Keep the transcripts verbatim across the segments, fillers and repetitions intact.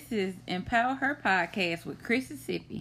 This is Empower Her Podcast with Chrississippi,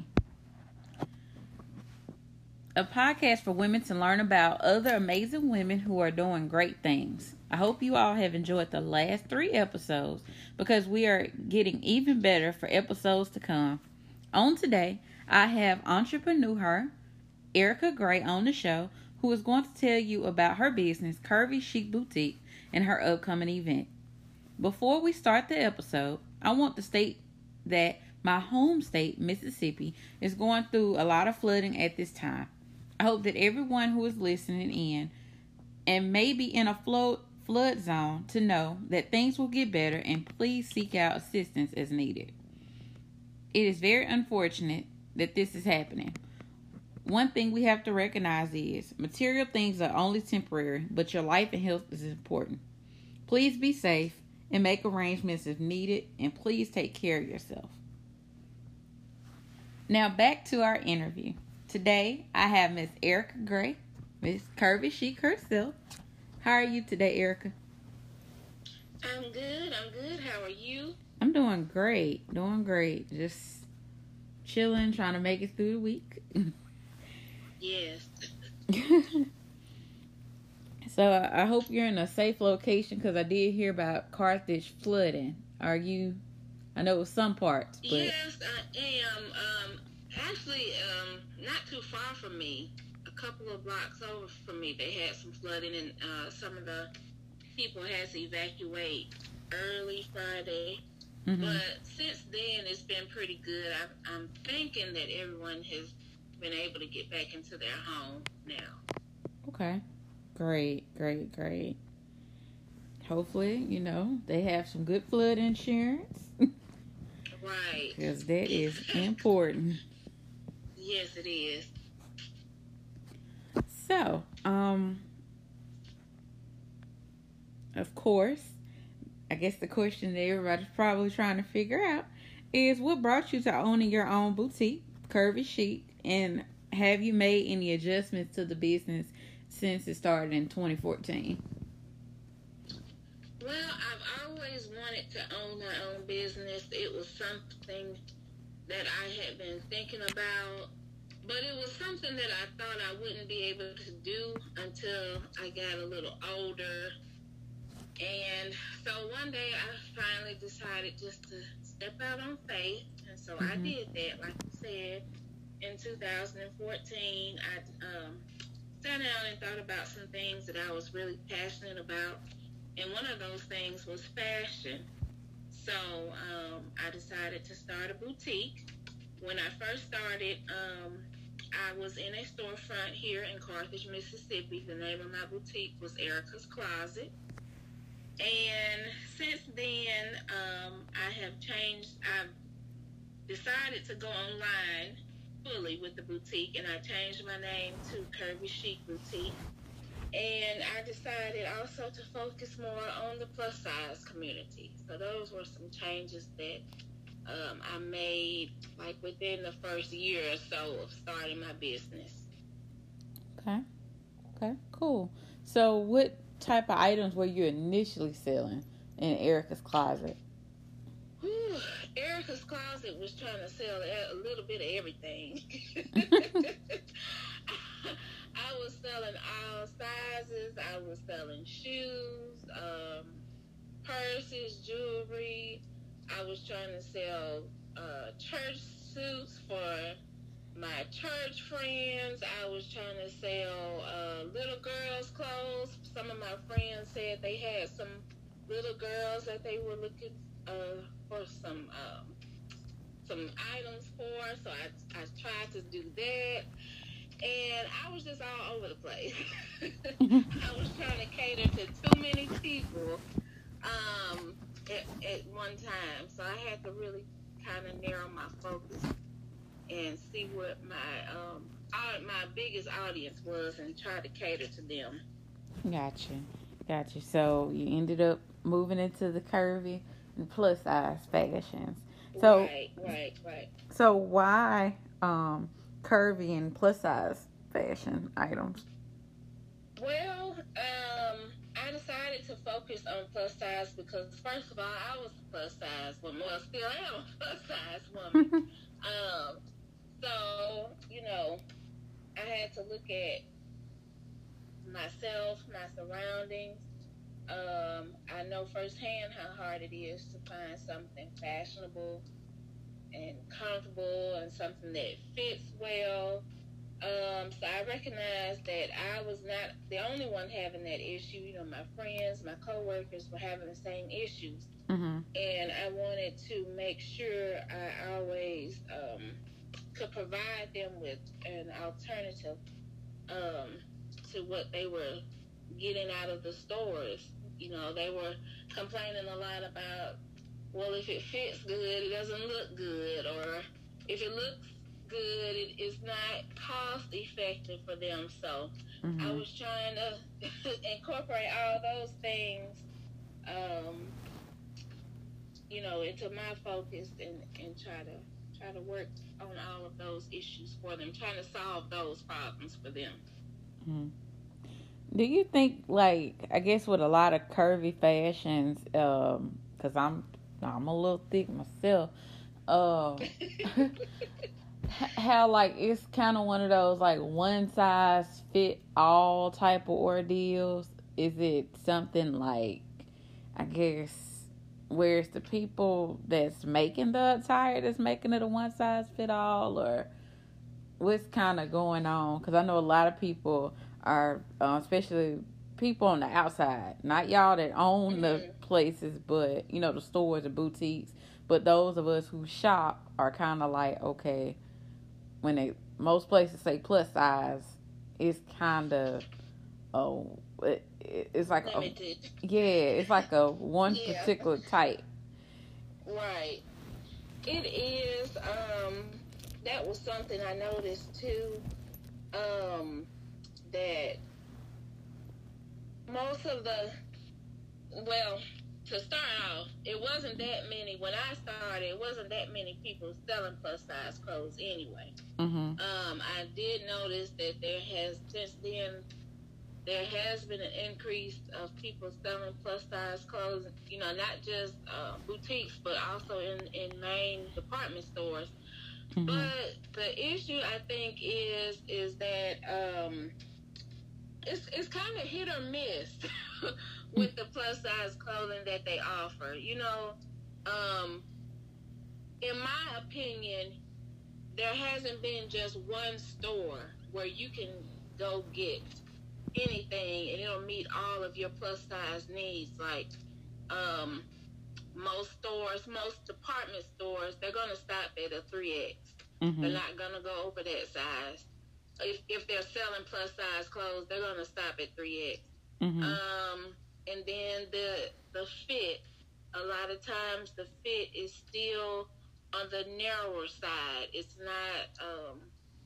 a podcast for women to learn about other amazing women who are doing great things. I hope you all have enjoyed the last three episodes because we are getting even better for episodes to come. On today, I have entrepreneur Erica Gray on the show, who is going to tell you about her business, Curvy Chic Boutique, and her upcoming event. Before we start the episode, I want to state that my home state, Mississippi, is going through a lot of flooding at this time. I hope that everyone who is listening in and may be in a flood flood zone to know that things will get better, and please seek out assistance as needed. It is very unfortunate that this is happening. One thing we have to recognize is material things are only temporary, but your life and health is important. Please be safe and make arrangements if needed, and please take care of yourself. Now back to our interview. Today I have Miss Erica Gray, Miss Curvy Chic herself. How are you today, Erica? I'm good. I'm good. How are you? I'm doing great. Doing great. Just chilling, trying to make it through the week. Yes. So I hope you're in a safe location, because I did hear about Carthage flooding. Are you? I know it was some parts. But... Yes, I am. Um, actually, um, not too far from me, a couple of blocks over from me, they had some flooding, and uh, some of the people had to evacuate early Friday. Mm-hmm. But since then, it's been pretty good. I, I'm thinking that everyone has been able to get back into their home now. Okay. Great, great, great. Hopefully, you know, they have some good flood insurance. Right. Because that is important. Yes, it is. So, um, of course, I guess the question that everybody's probably trying to figure out is, what brought you to owning your own boutique, Curvy Chic, and have you made any adjustments to the business since it started in twenty fourteen? Well, I've always wanted to own my own business. It was something that I had been thinking about, but it was something that I thought I wouldn't be able to do until I got a little older. And so one day I finally decided just to step out on faith, and so mm-hmm. I did that, like you said. In two thousand fourteen, I um, sat down and thought about some things that I was really passionate about, and one of those things was fashion. So um, I decided to start a boutique. When I first started, um, I was in a storefront here in Carthage, Mississippi. The name of my boutique was Erica's Closet. And since then, um, I have changed. I've decided to go online fully with the boutique, and I changed my name to Curvy Chic Boutique. And I decided also to focus more on the plus size community. So those were some changes that um, I made like within the first year or so of starting my business. Okay. Okay, cool. So what type of items were you initially selling in Erica's Closet? Whew, Erica's Closet was trying to sell a little bit of everything. I was selling all sizes. I was selling shoes, um, purses, jewelry. I was trying to sell uh, church suits for my church friends. I was trying to sell uh, little girls' clothes. Some of my friends said they had some little girls that they were looking uh, for some um, some items for. So I, I tried to do that. And I was just all over the place. I was trying to cater to too many people um, at, at one time. So I had to really kind of narrow my focus and see what my um, my biggest audience was and try to cater to them. Gotcha. Gotcha. So you ended up moving into the curvy and plus size fashions. So, right, right, right. So why... Um, curvy and plus size fashion items? Well, um, I decided to focus on plus size because, first of all, I was a plus size woman. Well, still am a plus size woman. um, so, you know, I had to look at myself, my surroundings. Um, I know firsthand how hard it is to find something fashionable and comfortable and something that fits well. Um, so I recognized that I was not the only one having that issue. You know, my friends, my coworkers were having the same issues. Mm-hmm. And I wanted to make sure I always um, could provide them with an alternative um, to what they were getting out of the stores. You know, they were complaining a lot about, well, if it fits good, it doesn't look good, or if it looks good, it is not cost effective for them. So mm-hmm. I was trying to incorporate all those things, um, you know, into my focus and, and try to try to work on all of those issues for them, trying to solve those problems for them. Mm-hmm. Do you think, like, I guess with a lot of curvy fashions, um, because I'm I'm a little thick myself, um, how, like, it's kind of one of those, like, one size fit all type of ordeals? Is it something like, I guess, where it's the people that's making the attire that's making it a one size fit all, or what's kind of going on? Because I know a lot of people are, uh, especially people on the outside, not y'all that own mm-hmm. the places, but, you know, the stores and boutiques, but those of us who shop are kind of like, okay, when they, most places say plus size, it's kind of, oh, it, it's like, limited. A, yeah, it's like a one yeah. particular type. Right. It is, um, that was something I noticed too, um, that most of the, well, to start off, it wasn't that many, when I started, it wasn't that many people selling plus size clothes anyway. Mm-hmm. Um, I did notice that there has, since then, there has been an increase of people selling plus size clothes, you know, not just uh, boutiques, but also in, in main department stores. Mm-hmm. But the issue, I think, is is that um, it's it's kind of hit or miss with the plus size clothing that they offer. You know, um, in my opinion, there hasn't been just one store where you can go get anything and it'll meet all of your plus size needs. Like um, most stores, most department stores, they're going to stop at a three X. Mm-hmm. They're not going to go over that size. If, if they're selling plus size clothes, they're going to stop at three X. Mm-hmm. Um, and then the the fit, a lot of times the fit is still on the narrower side. It's not um,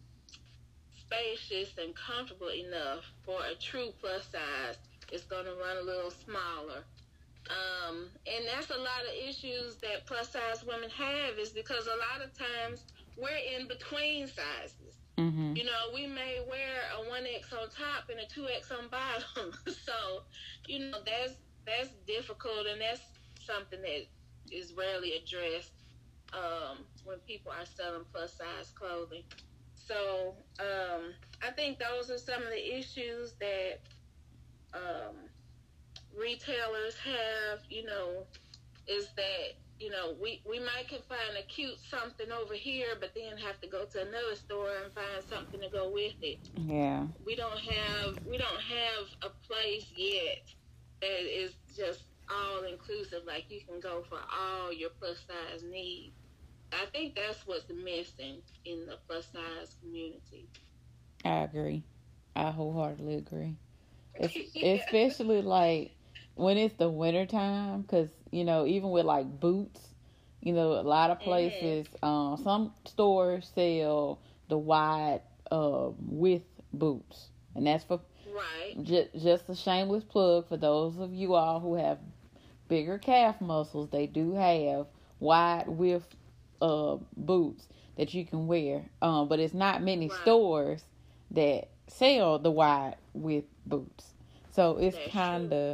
spacious and comfortable enough for a true plus size. It's going to run a little smaller. Um, and that's a lot of issues that plus size women have, is because a lot of times we're in between sizes. Mm-hmm. You know, we may wear a one X on top and a two X on bottom. So, you know, that's that's difficult, and that's something that is rarely addressed um, when people are selling plus size clothing. So, um, I think those are some of the issues that um, retailers have, you know, is that, you know, we, we might can find a cute something over here, but then have to go to another store and find something to go with it. Yeah. We don't have, we don't have a place yet that is just all inclusive, like you can go for all your plus size needs. I think that's what's missing in the plus size community. I agree. I wholeheartedly agree. It's, yeah. Especially like when it's the winter time, because, you know, even with like boots, you know, a lot of places, mm-hmm. um, some stores sell the wide uh, width boots, and that's for right. J- just a shameless plug for those of you all who have bigger calf muscles. They do have wide width uh, boots that you can wear, um, but it's not many right. stores that sell the wide width boots. So it's kind of,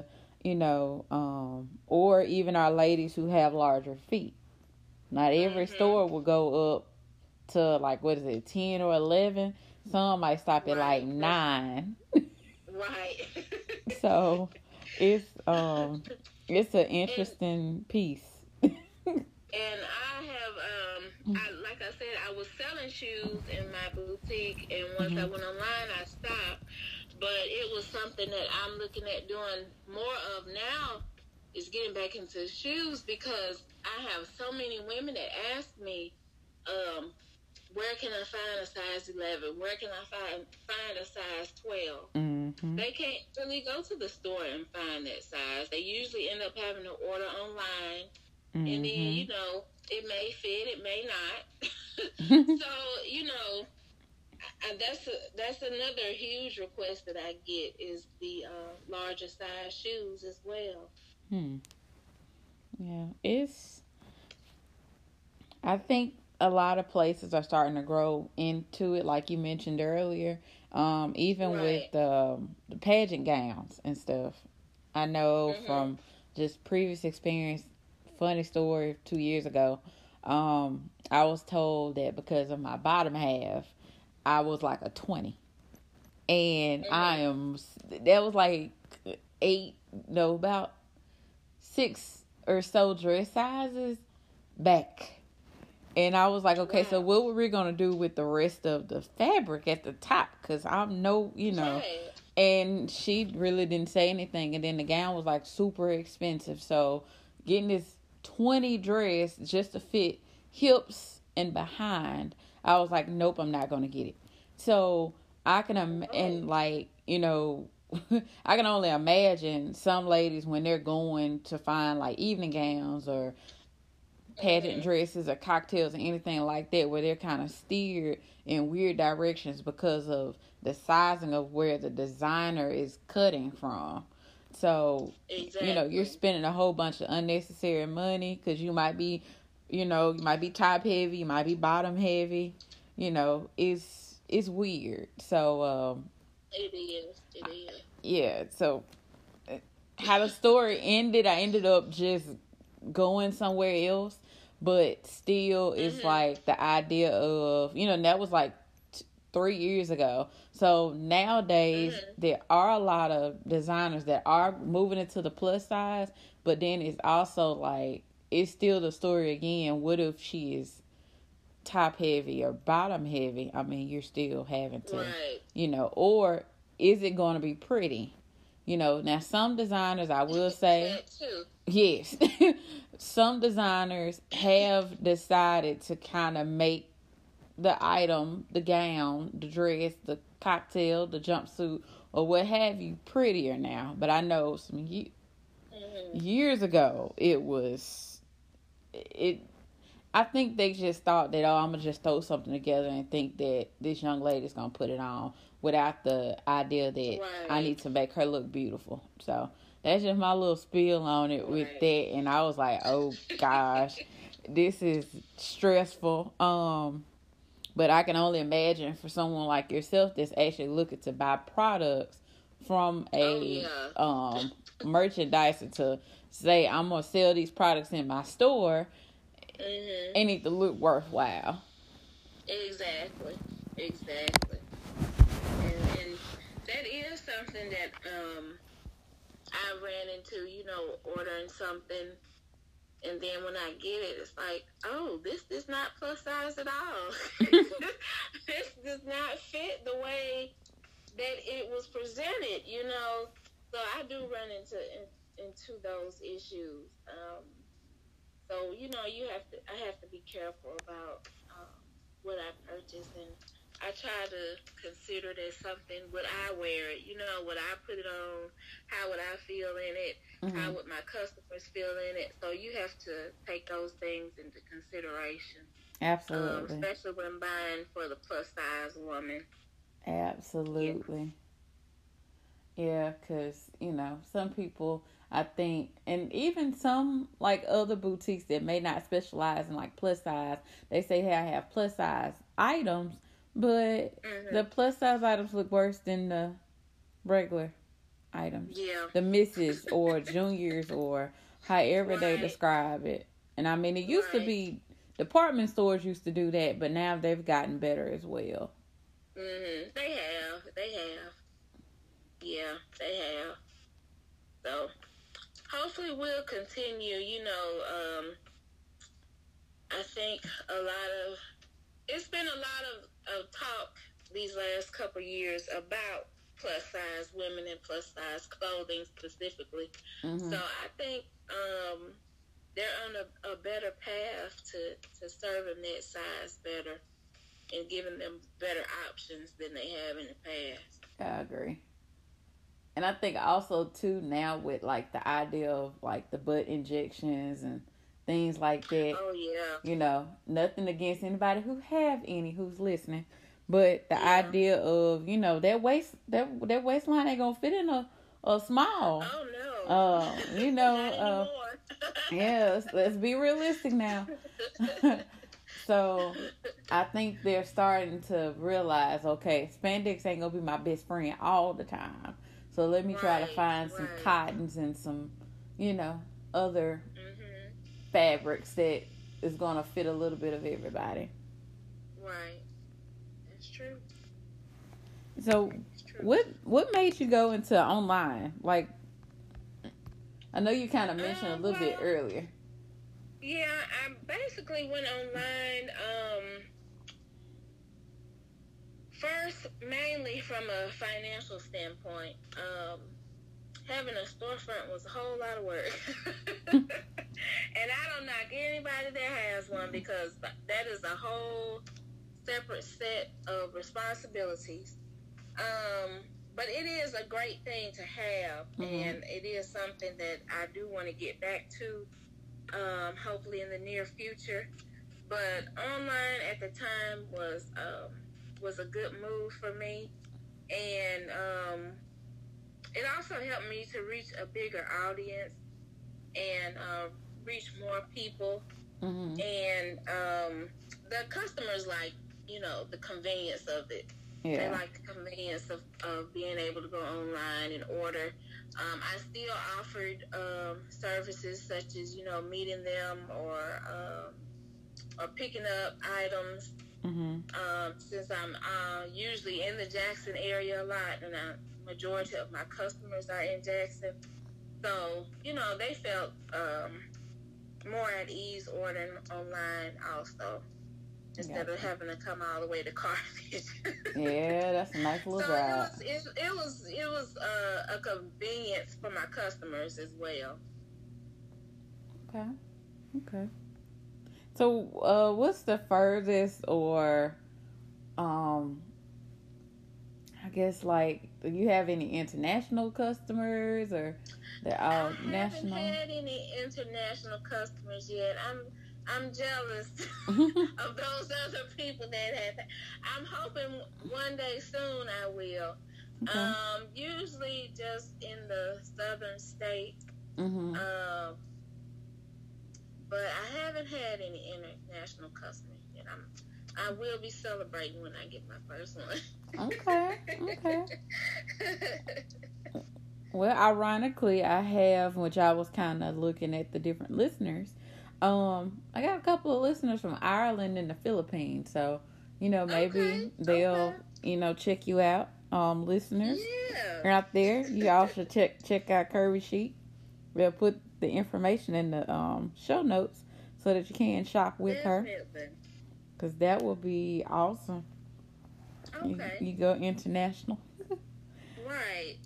you know, um, or even our ladies who have larger feet. Not every Mm-hmm. store will go up to like what is it, ten or eleven. Some might stop at like Right. nine. Right. So it's um it's an and interesting piece. and I have um I like I said I was selling shoes in my boutique, and once I Mm-hmm. went online I stopped. But it was something that I'm looking at doing more of now, is getting back into shoes, because I have so many women that ask me, um, where can I find a size eleven? Where can I find find a size twelve? Mm-hmm. They can't really go to the store and find that size. They usually end up having to order online, and then Mm-hmm. you know it may fit, it may not. So you know, and that's a, that's another huge request that I get, is the uh, larger size shoes as well. Hmm. Yeah, it's. I think a lot of places are starting to grow into it, like you mentioned earlier. Um, even Right. with um, the pageant gowns and stuff. I know Mhm. from just previous experience. Funny story. Two years ago, um, I was told that because of my bottom half, I was like a twenty, and I Mhm. am. That was like eight. No, about six or so dress sizes back. And I was like, okay, so Wow. what were we going to do with the rest of the fabric at the top? Because I'm no, you know. Right. And she really didn't say anything. And then the gown was like super expensive. So getting this twenty dress just to fit hips and behind, I was like, nope, I'm not going to get it. So I can, im- Oh. and like, you know, I can only imagine some ladies when they're going to find like evening gowns or pageant Mhm. dresses or cocktails or anything like that, where they're kind of steered in weird directions because of the sizing of where the designer is cutting from. So, you know, you're Exactly. spending a whole bunch of unnecessary money because you might be, you know, you might be top heavy, you might be bottom heavy. You know, it's it's weird. So, um, It is. It is. yeah. So, uh, how the story ended, I ended up just going somewhere else, but still it's Mhm. like the idea of, you know, that was like t- three years ago. So nowadays Mhm. there are a lot of designers that are moving into the plus size, but then it's also like it's still the story again. What if she is top heavy or bottom heavy? I mean, you're still having to, Right. you know, or is it going to be pretty? You know, now some designers, I will say, That too. yes, some designers have decided to kind of make the item, the gown, the dress, the cocktail, the jumpsuit, or what have you, prettier now. But I know some ye- Mhm. years ago, it was it. I think they just thought that, oh, I'm gonna just throw something together and think that this young lady's gonna put it on without the idea that I Right. need to make her look beautiful. So that's just my little spiel on it with Right. that. And I was like, oh gosh, this is stressful. Um, but I can only imagine for someone like yourself that's actually looking to buy products from Oh a yeah. um merchandiser to say I'm gonna sell these products in my store, Mhm. it need to look worthwhile. Exactly. Exactly. And and that is something that um I ran into. You know, ordering something, and then when I get it, it's like, oh, this is not plus size at all. This does not fit the way that it was presented, you know. So I do run into in, into those issues. Um, so you know, you have to. I have to be careful about um, what I purchase, and I try to consider that something. Would I wear it? You know, would I put it on? How would I feel in it? Mm-hmm. How would my customers feel in it? So you have to take those things into consideration, um, Absolutely. especially when buying for the plus size woman. Yeah. Absolutely. Yeah, because, you know, some people, I think, and even some like other boutiques that may not specialize in like plus size, they say, hey, I have plus size items, but the Mhm. plus size items look worse than the regular items. Yeah. The misses or juniors or however Right. they describe it. And I mean, it used Right. to be, department stores used to do that, but now they've gotten better as well. Mhm. They have. They have. Yeah, they have. So hopefully we'll continue. You know, um, I think a lot of it's been a lot of, of talk these last couple years about plus size women and plus size clothing specifically. Mm-hmm. So I think um, they're on a, a better path to, to serving that size better and giving them better options than they have in the past. I agree. And I think also too now with like the idea of like the butt injections and things like that. Oh yeah. You know, nothing against anybody who have any who's listening, but the Yeah. idea of, you know, that waist that that waistline ain't gonna fit in a a small. Oh no. Uh, you know, Not uh, anymore. yes, let's be realistic now. So I think they're starting to realize, okay, spandex ain't gonna be my best friend all the time. So let me try to Right, find some right. cottons and some, you know, other Mhm. fabrics that is gonna fit a little bit of everybody. Right. That's true. So That's true. what what made you go into online? Like, I know you kind of mentioned Um, a little bit well- earlier. Yeah, I basically went online um, first, mainly from a financial standpoint. Um, having a storefront was a whole lot of work. And I don't knock anybody that has one because that is a whole separate set of responsibilities. Um, but it is a great thing to have, Mhm. and it is something that I do want to get back to. Um, hopefully in the near future, but online at the time was um, was a good move for me, and um, it also helped me to reach a bigger audience and uh, reach more people. Mm-hmm. And um, the customers like, you know, the convenience of it. Yeah. They like the convenience of, of being able to go online and order. Um, I still offered um, services such as, you know, meeting them or um, or picking up items. Mm-hmm. Um, since I'm uh, usually in the Jackson area a lot, and the majority of my customers are in Jackson, so you know they felt um, more at ease ordering online also, instead Gotcha. of having to come all the way to Carthage. Yeah, that's a nice little So drive. it was it, it was it was uh, a convenience for my customers as well. Okay. Okay. So, uh, what's the furthest, or, um, I guess like, do you have any international customers, or they're all I national? haven't had any international customers yet. I'm I'm jealous of those other people that have. I'm hoping one day soon I will. Okay. Um, usually just in the southern states. Mm-hmm. Um, but I haven't had any international customers yet. I'm, I will be celebrating when I get my first one. Okay. Okay. Well, ironically, I have, which I was kind of looking at the different listeners. Um, I got a couple of listeners from Ireland and the Philippines, so you know maybe Okay, they'll okay. you know check you out, um, listeners. Yeah. You're out there. You all should check check out Curvy Chic. We'll put the information in the um show notes so that you can shop with her, Definitely. because that will be awesome. Okay. You, you go international. Right.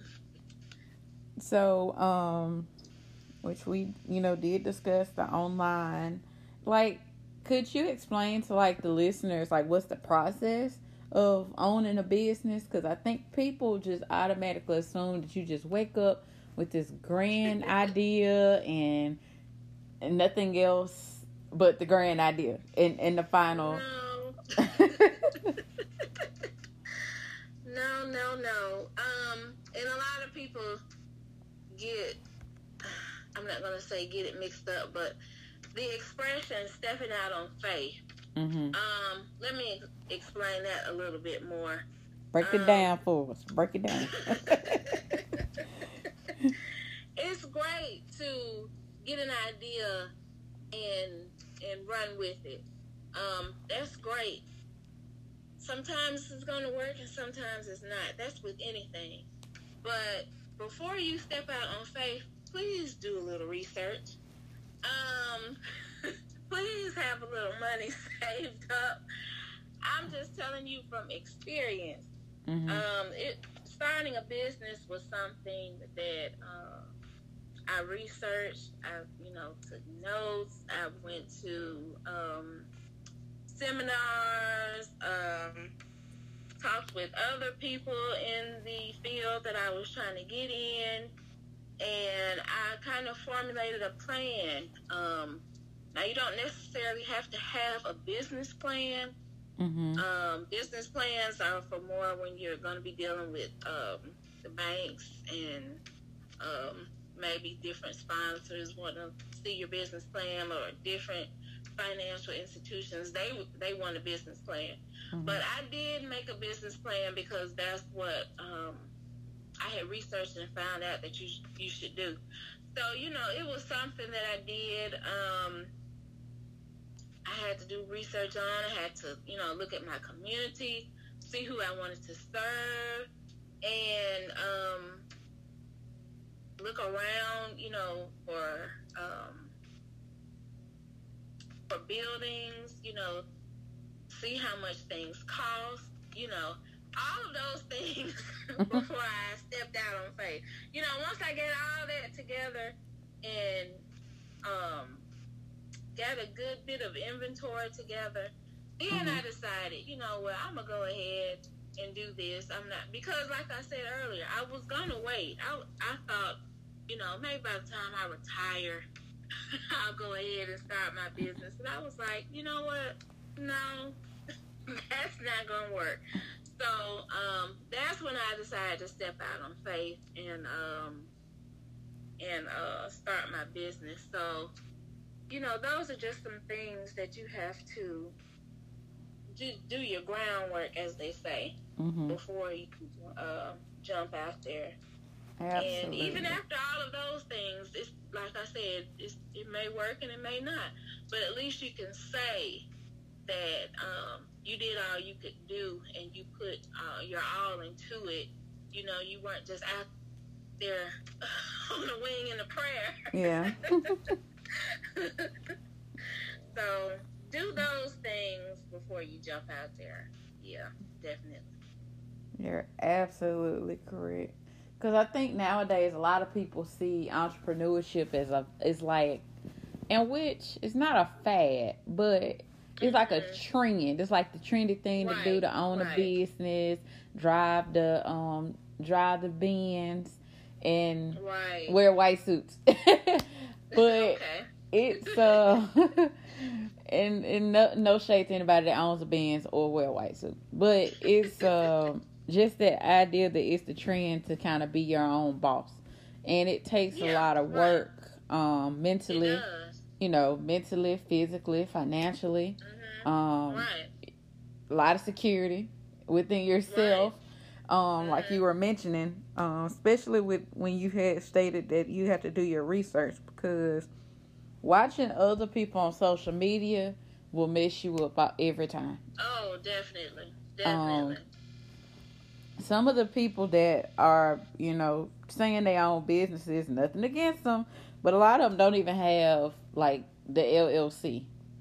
So, um, which we, you know, did discuss the online. Like, could you explain to, like, the listeners, like, what's the process of owning a business? Because I think people just automatically assume that you just wake up with this grand idea and, and nothing else but the grand idea in, in the final. No. No, no, no. Um, and a lot of people get, I'm not going to say get it mixed up, but the expression stepping out on faith. Mm-hmm. Um, let me explain that a little bit more. Break it Um, down for us. Break it down. great to get an idea and and run with it. Um, that's great. Sometimes it's going to work and sometimes it's not. That's with anything. But before you step out on faith, please do a little research. Um, please have a little money saved up. I'm just telling you from experience. Mm-hmm. Um, it starting a business was something that uh, I researched. I, you know, took notes. I went to um, seminars. Um, talked with other people in the field that I was trying to get in, and I kind of formulated a plan. Um, now, you don't necessarily have to have a business plan. Mm-hmm. Um, business plans are for more when you're going to be dealing with um, the banks and um, maybe different sponsors want to see your business plan, or different financial institutions. They they want a business plan. Mm-hmm. But I did make a business plan because that's what um, I had researched and found out that you you should do. So, you know, it was something that I did. Um, I had to do research on. I had to, you know, look at my community, see who I wanted to serve, and um, look around, you know, for um, for buildings, you know, see how much things cost, you know, all of those things before I stepped out on faith. You know, once I get all that together and um, got a good bit of inventory together, then mm-hmm. I decided, you know, well, I'm going to go ahead and do this. I'm not, because like I said earlier, I was going to wait. I, I thought, you know, maybe by the time I retire, I'll go ahead and start my business. And I was like, you know what? No, that's not going to work. So um, that's when I decided to step out on faith and um, and uh, start my business. So, you know, those are just some things that you have to do, do your groundwork, as they say, mm-hmm. before you uh, jump out there. Absolutely. And even after all of those things, it's like I said, it's, it may work and it may not. But at least you can say that um, you did all you could do and you put uh, your all into it. You know, you weren't just out there on the wing in a prayer. Yeah. So do those things before you jump out there. Yeah, definitely. You're absolutely correct. Because I think nowadays a lot of people see entrepreneurship as a, it's like, in which it's not a fad, but it's like a trend. It's like the trendy thing right, to do, to own right. a business, drive the um drive the Benz, and right. wear white suits. But okay. it's uh and, and no, no shade to anybody that owns a Benz or wear a white suit. But it's uh, just that idea that it's the trend to kind of be your own boss. And it takes yeah, a lot of work right. um mentally. You know, mentally, physically, financially. Mm-hmm. Um, right. A lot of security within yourself. Right. Um, mm-hmm. Like you were mentioning, um, especially with when you had stated that you have to do your research, because watching other people on social media will mess you up every time. Oh, definitely. Definitely. Um, some of the people that are, you know, saying they own businesses, nothing against them, but a lot of them don't even have like the L L C.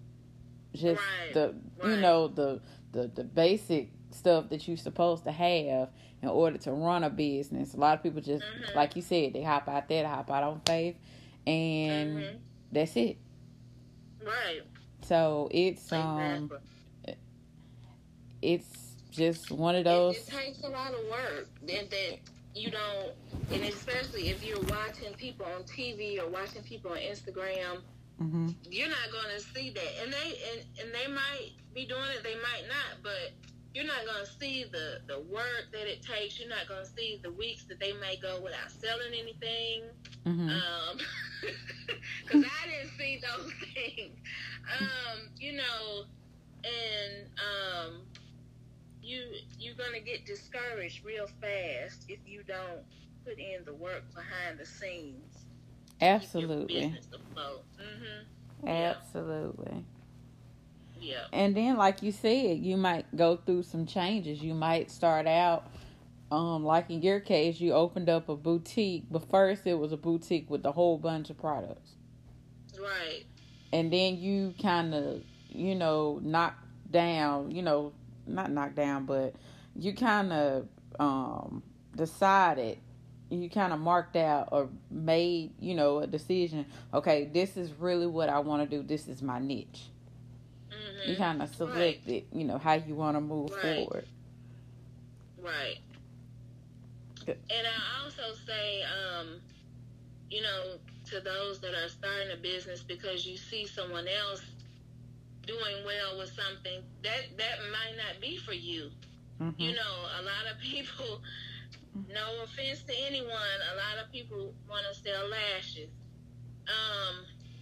Just right, the right. you know the, the the basic stuff that you're supposed to have in order to run a business. A lot of people just mm-hmm. like you said, they hop out there, they hop out on faith, and mm-hmm. that's it. Right. So it's um exactly. it's just one of those. It, it takes a lot of work that that you don't, and especially if you're watching people on T V or watching people on Instagram, mm-hmm. you're not going to see that. And they and, and they might be doing it, they might not, but you're not going to see the, the work that it takes. You're not going to see the weeks that they may go without selling anything. Mm-hmm. Um, because I didn't see those things. Um, you know, and um, you you're gonna get discouraged real fast if you don't put in the work behind the scenes. keep your Absolutely. business afloat. Mm-hmm. Yeah. Absolutely. Yeah. And then, like you said, you might go through some changes. You might start out, um, like in your case, you opened up a boutique, but first it was a boutique with a whole bunch of products. Right. And then you kind of, you know, knock down, you know, not knock down, but you kind of um, decided, you kind of marked out or made, you know, a decision. Okay, this is really what I want to do. This is my niche. You Mm-hmm. kind of Right. selected, you know, how you want to move Right. forward. Right. Good. And I also say, um, you know, to those that are starting a business because you see someone else doing well with something, that that might not be for you. Mm-hmm. You know, a lot of people, no offense to anyone, a lot of people want to sell lashes. Um,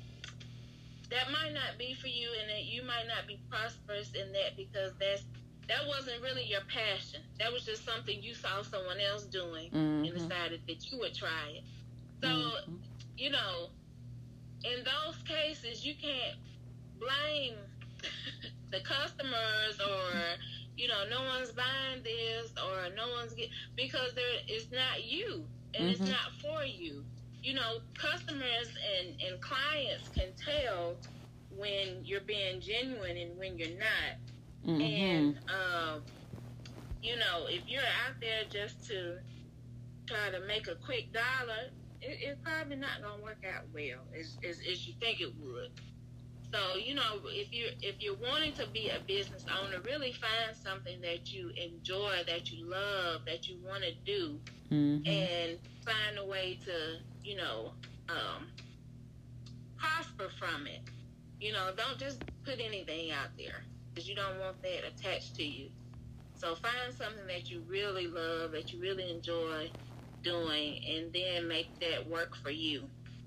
that might not be for you, and that you might not be prosperous in that because that's that wasn't really your passion. That was just something you saw someone else doing Mm-hmm. and decided that you would try it. So, Mm-hmm. you know, in those cases, you can't blame the customers or, you know, no one's buying this or no one's get because there it's not you and Mm-hmm. it's not for you. You know, customers and, and clients can tell when you're being genuine and when you're not. Mm-hmm. And, um, you know, if you're out there just to try to make a quick dollar, it, it's probably not going to work out well as, as, as you think it would. So, you know, if you're, if you're wanting to be a business owner, really find something that you enjoy, that you love, that you want to do, Mm-hmm. and find a way to, you know, um, prosper from it. You know, don't just put anything out there because you don't want that attached to you. So find something that you really love, that you really enjoy doing, and then make that work for you.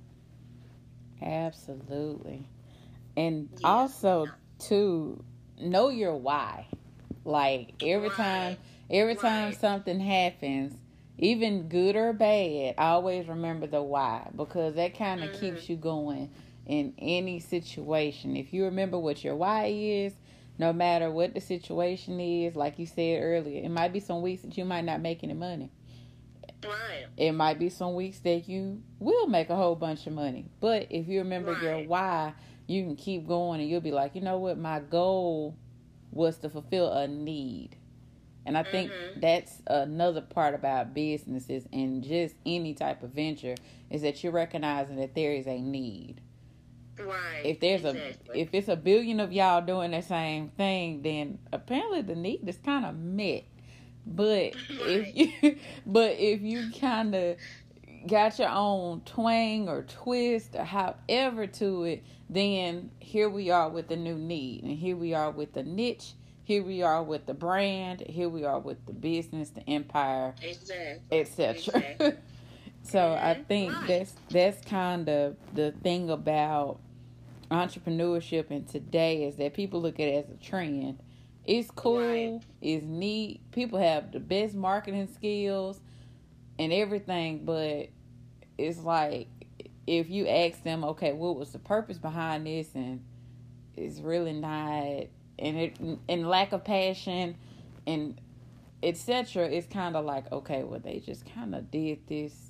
Absolutely. And Yeah. also, too, know your why. Like, every time, Right. every time Right. something happens, even good or bad, always remember the why, because that kind of Mhm. keeps you going in any situation. If you remember what your why is, no matter what the situation is, like you said earlier, it might be some weeks that you might not make any money. Right. It might be some weeks that you will make a whole bunch of money. But if you remember your Right. why, you can keep going and you'll be like, you know what, my goal was to fulfill a need. And I think Mhm. that's another part about businesses and just any type of venture is that you're recognizing that there is a need. Right. If there's Exactly. a if it's a billion of y'all doing the same thing, then apparently the need is kind of met. But if Right. you but if you kind of got your own twang or twist or however to it, then here we are with the new need, and here we are with the niche, here we are with the brand, here we are with the business, the empire, Exactly. et cetera. Exactly. So I Mhm. think Right. that's that's kind of the thing about entrepreneurship in today is that people look at it as a trend. It's cool, Right. it's neat. People have the best marketing skills and everything, but it's like if you ask them, okay, what was the purpose behind this, and it's really not, and it and lack of passion and et cetera. It's kind of like, okay, well, they just kind of did this,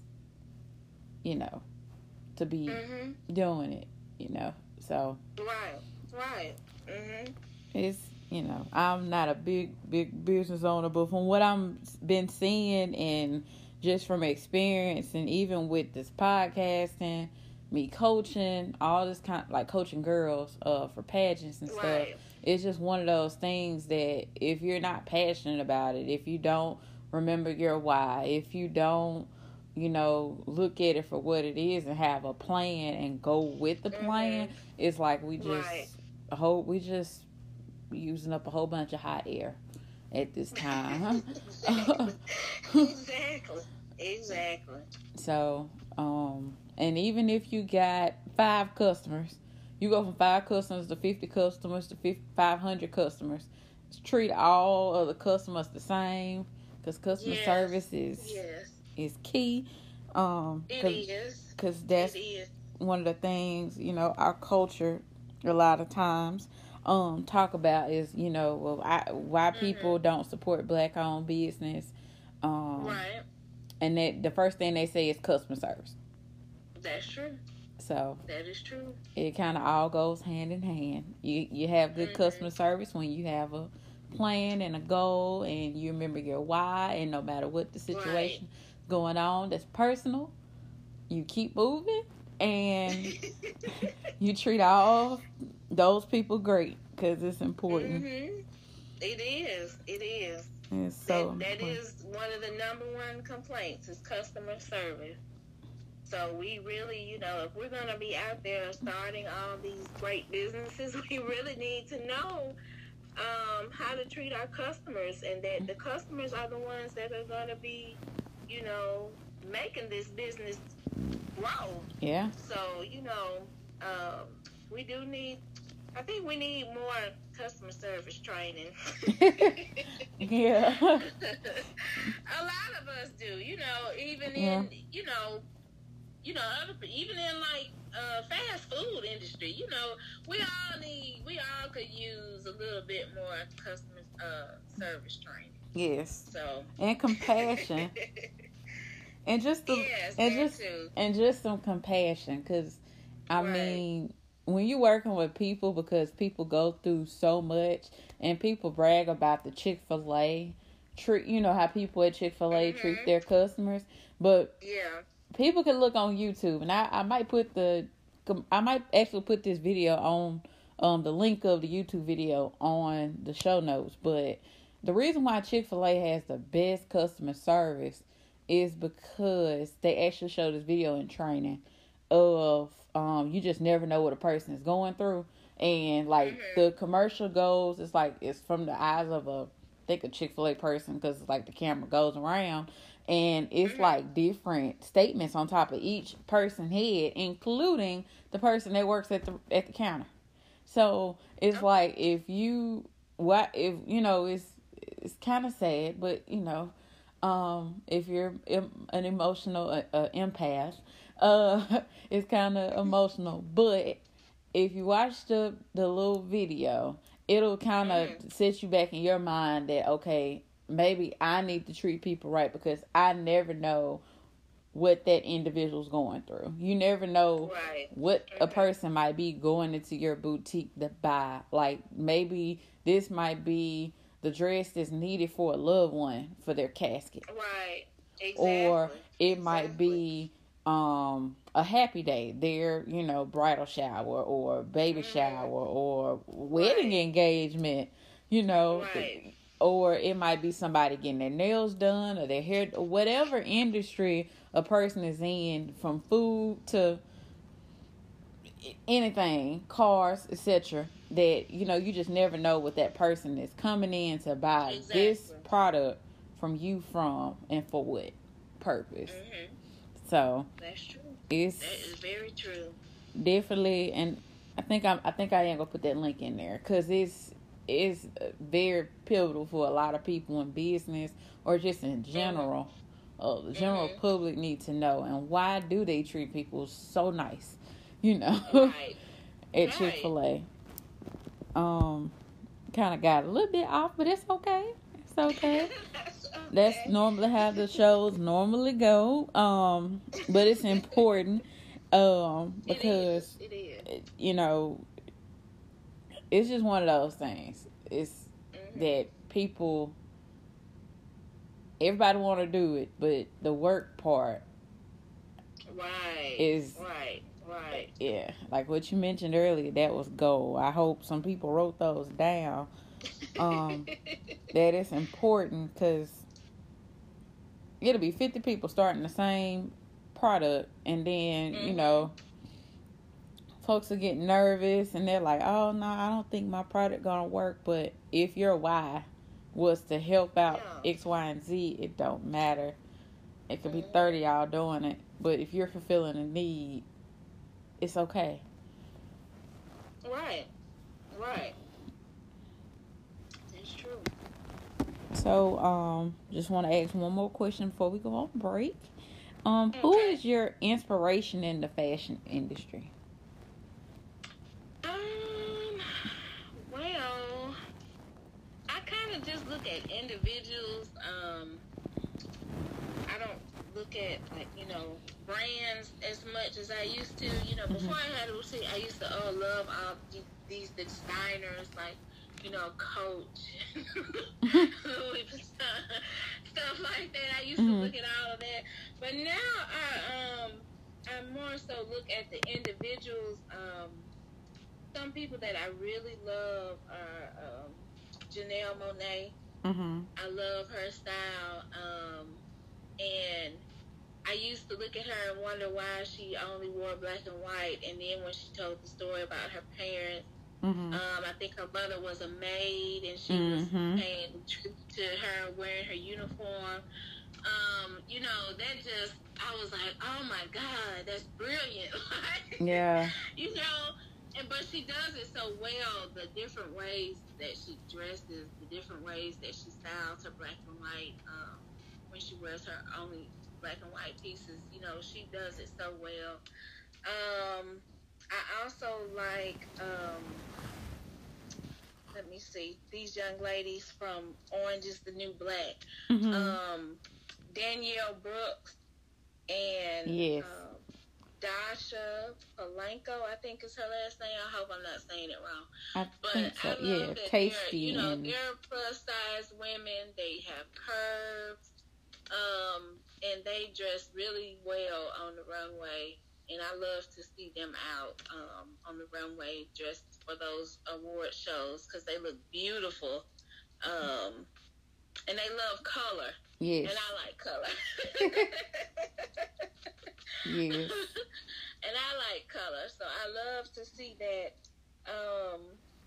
you know, to be Mhm. doing it, you know. So Right. Right. Mhm. it's, you know, I'm not a big big business owner, but from what I'm been seeing and just from experience, and even with this podcasting, me coaching, all this kind like coaching girls uh for pageants and stuff, Right. it's just one of those things that if you're not passionate about it, if you don't remember your why, if you don't, you know, look at it for what it is and have a plan and go with the plan, Mhm. it's like we just Right. a whole we just using up a whole bunch of hot air at this time. Exactly. Exactly. Exactly. So, um, and even if you got five customers, you go from five customers to fifty customers to five hundred customers. Treat all of the customers the same because customer Yes. service is Yes. is key. Um, It cause, is. 'cause It that's is. one of the things, you know, our culture a lot of times um talk about is, you know, well, I, why people Mhm. don't support black owned business. Um, Right. and that the first thing they say is customer service. That's true. So That is true. it kind of all goes hand in hand. You you have good customer Mhm. service when you have a plan and a goal, and you remember your why, and no matter what the Right. situation going on that's personal, you keep moving, and you treat all those people great because it's important. Mhm. It is. It is. It's so That that important. is one of the number one complaints is customer service. So we really, you know, if we're gonna be out there starting all these great businesses, we really need to know um, how to treat our customers, and that the customers are the ones that are gonna be, you know, making this business grow. Yeah. So you know, um, we do need. I think we need more customer service training. Yeah. A lot of us do, you know, even Yeah. in, you know, you know, other, even in like uh, fast food industry, you know, we all need, we all could use a little bit more customer uh, service training. Yes. So, And compassion. And just the yes, and that just too. and just some compassion, because I Right. mean, when you're working with people, because people go through so much, and people brag about the Chick-fil-A treat, you know how people at Chick-fil-A treat Mhm. their customers, but Yeah. people can look on YouTube, and I, I might put the I might actually put this video on um the link of the YouTube video on the show notes. But the reason why Chick-fil-A has the best customer service is because they actually show this video in training of um you just never know what a person is going through, and like Mhm. the commercial goes, it's like it's from the eyes of a I think a Chick-fil-A person, because like the camera goes around, and it's Mhm. like different statements on top of each person's head, including the person that works at the at the counter. So it's Okay. like if you what if you know it's it's kind of sad, but you know, um, if you're an emotional uh, uh, empath, uh, it's kind of emotional. But if you watch the the little video, it'll kind of Mhm. set you back in your mind that okay, maybe I need to treat people right, because I never know what that individual's going through. You never know Right. what a Mhm. person might be going into your boutique to buy. Like maybe this might be the dress that's needed for a loved one for their casket, Right. or Exactly. it might Exactly. be um a happy day, their you know bridal shower or baby shower Mhm. or wedding Right. engagement, you know, Right. or it might be somebody getting their nails done or their hair, whatever industry a person is in, from food to anything, cars, etc. That you know you just never know what that person is coming in to buy this Exactly. product from you from, and for what purpose. Mhm. So That's true. it's That is very true. definitely, and I think I'm I think I am gonna put that link in there, because it's it's very pivotal for a lot of people in business or just in Mhm. general. Uh, the general Mhm. public need to know, and why do they treat people so nice, you know, Right. at Right. Chick-fil-A. Um, kind of got a little bit off, but it's okay. It's okay. That's That's okay. normally how the shows normally go. Um, but it's important, um, It is. because It is. you know it's just one of those things. It's Mhm. that people, everybody want to do it, but the work part Right. is, Right. Right. yeah, like what you mentioned earlier. That was gold. I hope some people wrote those down. Um, that it's important, because it'll be fifty people starting the same product, and then you Mhm. know folks are getting nervous, and they're like, oh no, I don't think my product gonna work. But if your why was to help out Yeah. X, Y, and Z, it don't matter. It could be thirty Mhm. y'all doing it, but if you're fulfilling a need, it's okay. Right. Right. That's true. So um just want to ask one more question before we go on break. Um, Okay. who is your inspiration in the fashion industry? Um, well, I kind of just look at individuals. Um, I don't look at, like, you know, brands as much as I used to. You know, before Mm-hmm. I had a boutique, I used to oh love all th- these designers, like, you know, Coach, Louis Vuitton, stuff like that. I used to Mm-hmm. look at all of that, but now I um I more so look at the individuals. Um, some people that I really love are um, Janelle Monáe. Mm-hmm. I love her style. Um, and I used to look at her and wonder why she only wore black and white. And then when she told the story about her parents, Mm-hmm. um, I think her mother was a maid and she was Mm-hmm. paying tribute to her wearing her uniform. Um, you know, that just, I was like, oh my God, that's brilliant. Like, Yeah. you know, and but she does it so well, the different ways that she dresses, the different ways that she styles her black and white, um, when she wears her only black and white pieces, you know, she does it so well. Um, I also like, um, let me see, these young ladies from Orange is the New Black. Mm-hmm. Um, Danielle Brooks and Yes. um, Dasha Polanco, I think is her last name. I hope I'm not saying it wrong. I But think so. I love Yeah, that tasty. they're, you know, and they're plus size women. They have curves, um, and they dress really well on the runway. And I love to see them out um, on the runway dressed for those award shows because they look beautiful. Um, and they love color. yes. And I like color. Yes. And I like color. So I love to see that. Um,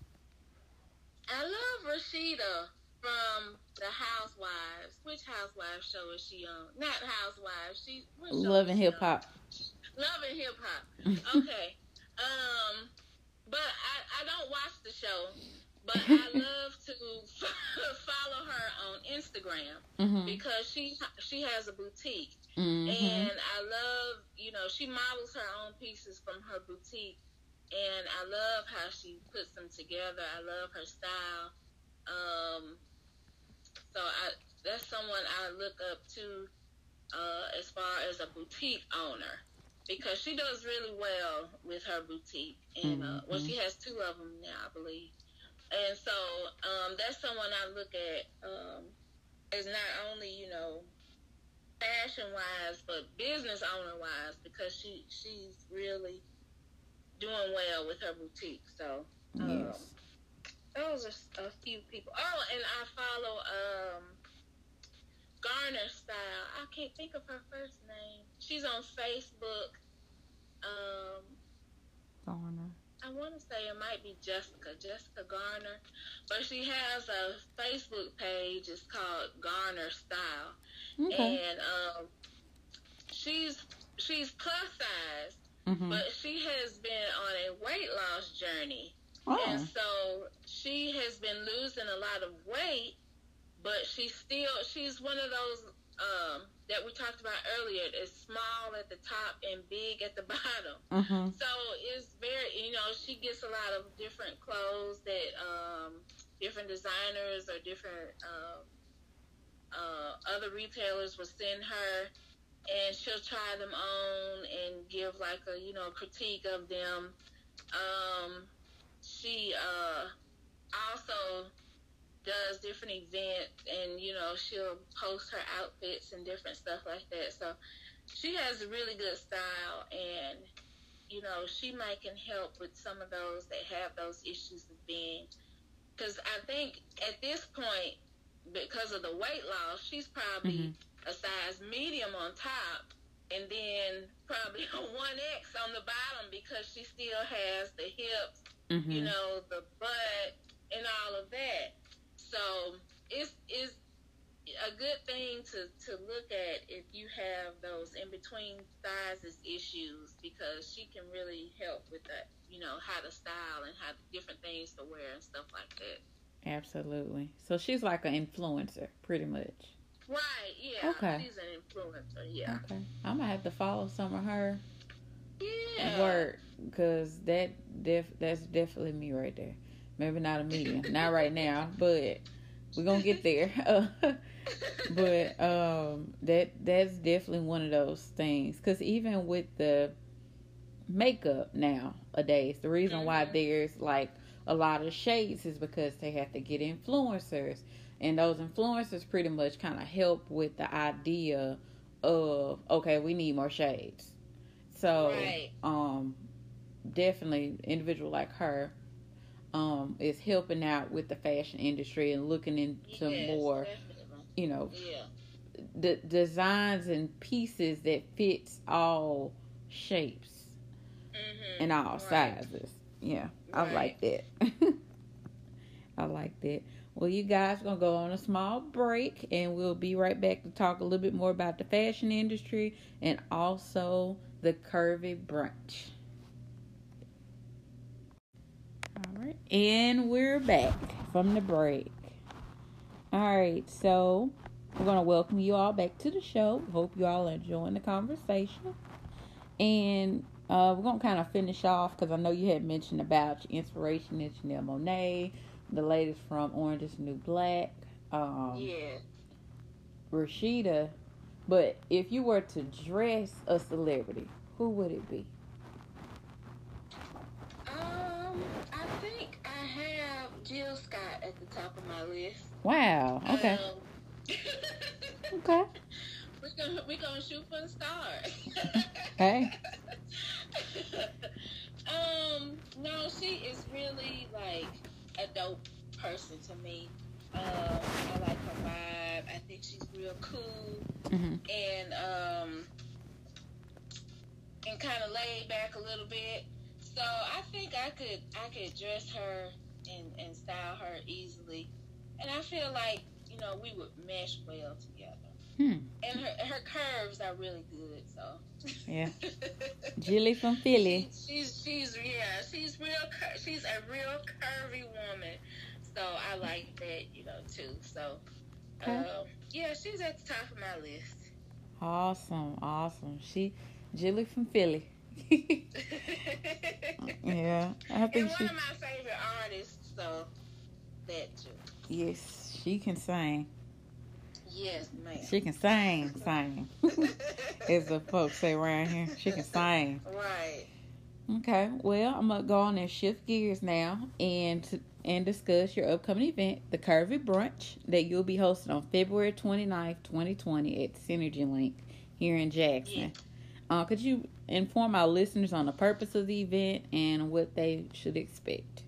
I love Rashida from the Housewives. Which Housewives show is she on? Not Housewives. She Love and Hip Hop. Love and Hip Hop. Okay. um, but I, I don't watch the show, but I love to follow her on Instagram Mm-hmm. because she she has a boutique, Mm-hmm. and I love, you know, she models her own pieces from her boutique, and I love how she puts them together. I love her style. Um, so I that's someone I look up to uh, as far as a boutique owner. Because she does really well with her boutique. And, uh, well, she has two of them now, I believe. And so um, that's someone I look at um, as not only, you know, fashion-wise, but business owner-wise, because she she's really doing well with her boutique. So um, Yes. those are a few people. Oh, and I follow um, Garner Style. I can't think of her first name. She's on Facebook. Um, Garner. I want to say it might be Jessica, Jessica Garner, but she has a Facebook page. It's called Garner Style, Okay. and um, she's she's plus size, Mm-hmm. but she has been on a weight loss journey, Oh. and so she has been losing a lot of weight, but she's still she's one of those um, that we talked about earlier. It's small at the top and big at the bottom. Mm-hmm. So it's very, you know, she gets a lot of different clothes that um, different designers or different um, uh, other retailers will send her, and she'll try them on and give like a, you know, critique of them. Um, she uh, also does different events, and, you know, she'll post her outfits and different stuff like that. So she has a really good style, and, you know, she might can help with some of those that have those issues of being, because I think at this point, because of the weight loss, she's probably mm-hmm. a size medium on top, and then probably a one X on the bottom, because she still has the hips, mm-hmm. you know, the butt, and all of that. So it's, it's a good thing to, to look at if you have those in-between sizes issues, because she can really help with that, you know, how to style and how different things to wear and stuff like that. Absolutely. So she's like an influencer, pretty much. Right, yeah. Okay. She's an influencer. Yeah. Okay. I'm gonna have to follow some of her Yeah. work because that def- that's definitely me right there. Maybe not a medium, not right now, but we're gonna get there. Uh, but um, that that's definitely one of those things. Because even with the makeup nowadays, the reason mm-hmm. why there's like a lot of shades is because they have to get influencers, and those influencers pretty much kind of help with the idea of, okay, we need more shades. So right. um definitely individual like her um is helping out with the fashion industry and looking into yes, more definitely. you know yeah. the designs and pieces that fits all shapes mm-hmm. and all right. sizes. Yeah, right. I like that. I like that. Well, you guys are going to go on a small break, and we'll be right back to talk a little bit more about the fashion industry and also the Curvy Brunch. All right, and we're back from the break. All right, so we're going to welcome you all back to the show. Hope you all are enjoying the conversation. And uh, we're going to kind of finish off because I know you had mentioned about your inspiration in Janelle Monáe, the latest from Orange is the New Black. Um, yeah. Rashida. But if you were to dress a celebrity, who would it be? Um, I think I have Jill Scott at the top of my list. Wow. Okay. Um, okay. We're gonna we're gonna shoot for the stars. Hey. um, no, she is really like a dope person to me. Um, I like her vibe. I think she's real cool mm-hmm. and um and kind of laid back a little bit. So I think I could I could dress her and, and style her easily, and I feel like you know we would mesh well together. Hmm. And her her curves are really good. So yeah, Jilly from Philly. She, she's she's yeah she's real she's a real curvy woman. So I like that you know too. So okay. um, yeah, she's at the top of my list. Awesome, awesome. She Jilly from Philly. yeah, I think and she. one of my favorite artists. So that too. Yes, she can sing. Yes, ma'am. She can sing, sing. As the folks say around here, she can sing. Right. Okay, well, I'm going to go on and shift gears now and to, and discuss your upcoming event, the Curvy Brunch, that you'll be hosting on February twenty-ninth, twenty twenty at Synergy Link here in Jackson. Yeah. Uh, could you inform our listeners on the purpose of the event and what they should expect?